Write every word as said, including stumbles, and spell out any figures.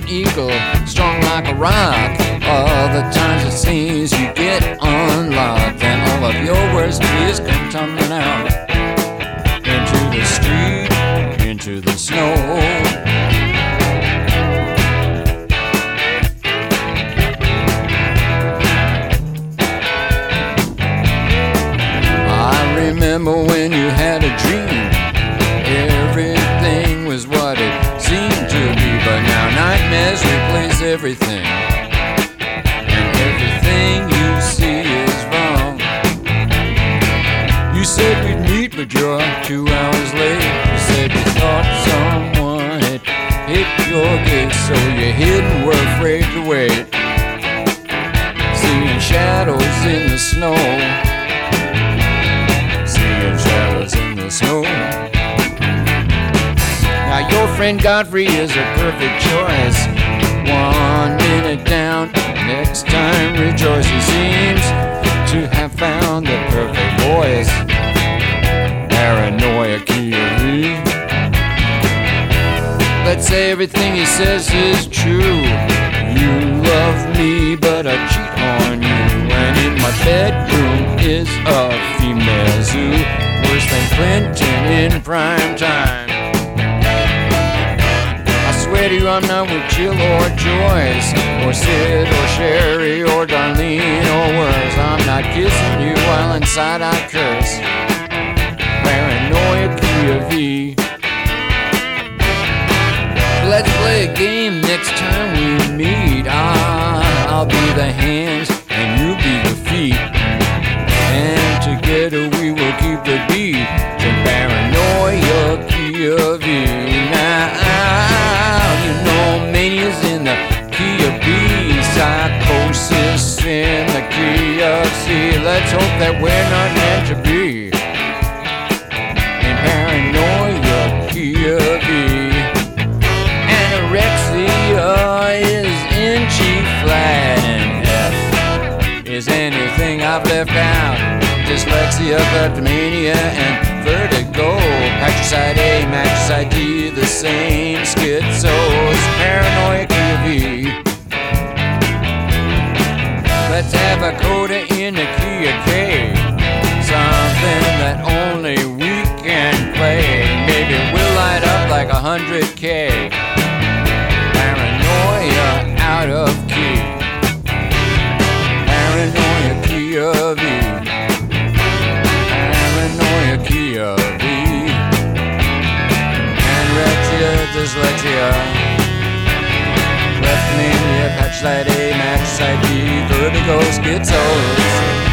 an eagle, strong like a rock. All the times it seems you get unlocked, and all of your worst fears come tumbling out into the street, into the snow. Remember when you had a dream, everything was what it seemed to be, but now nightmares replace everything, and everything you see is wrong. You said we'd meet, but you're two hours late. You said you thought someone had hit your gate, so you hid and were afraid to wait, seeing shadows in the snow. Shadows in the snow. Now your friend Godfrey is a perfect choice. One minute down, next time rejoice. He seems to have found the perfect voice. Paranoia key of V. Let's say everything he says is true. You love me, but I cheat on you, and in my bedroom is a female zoo. Worse than Clinton in prime time. I swear to you I'm not with Jill or Joyce, or Sid or Sherry or Darlene or worse. I'm not kissing you while inside I curse. Paranoia key of V. Let's play a game next time we meet. Ah, I'll be the hands and you be the feet, and together we will keep the beat to Paranoia key of V. Now, you know mania's in the key of B, psychosis in the key of C. Let's hope that we're not meant to be in Paranoia key of V. Anorexia is in G flat, and F is anything I've left out. Dyslexia, kleptomania, and vertigo. Patricide A, matricide D, the same schizos. Paranoia key of V. Let's have a coda in the key of K, something that only we can play. Maybe we'll light up like a hundred K. Paranoia out of key. Paranoia key of V. Paranoia key of V. Anorexia, dyslexia, kleptomania, patricide A, matricide D, vertigo, schizos.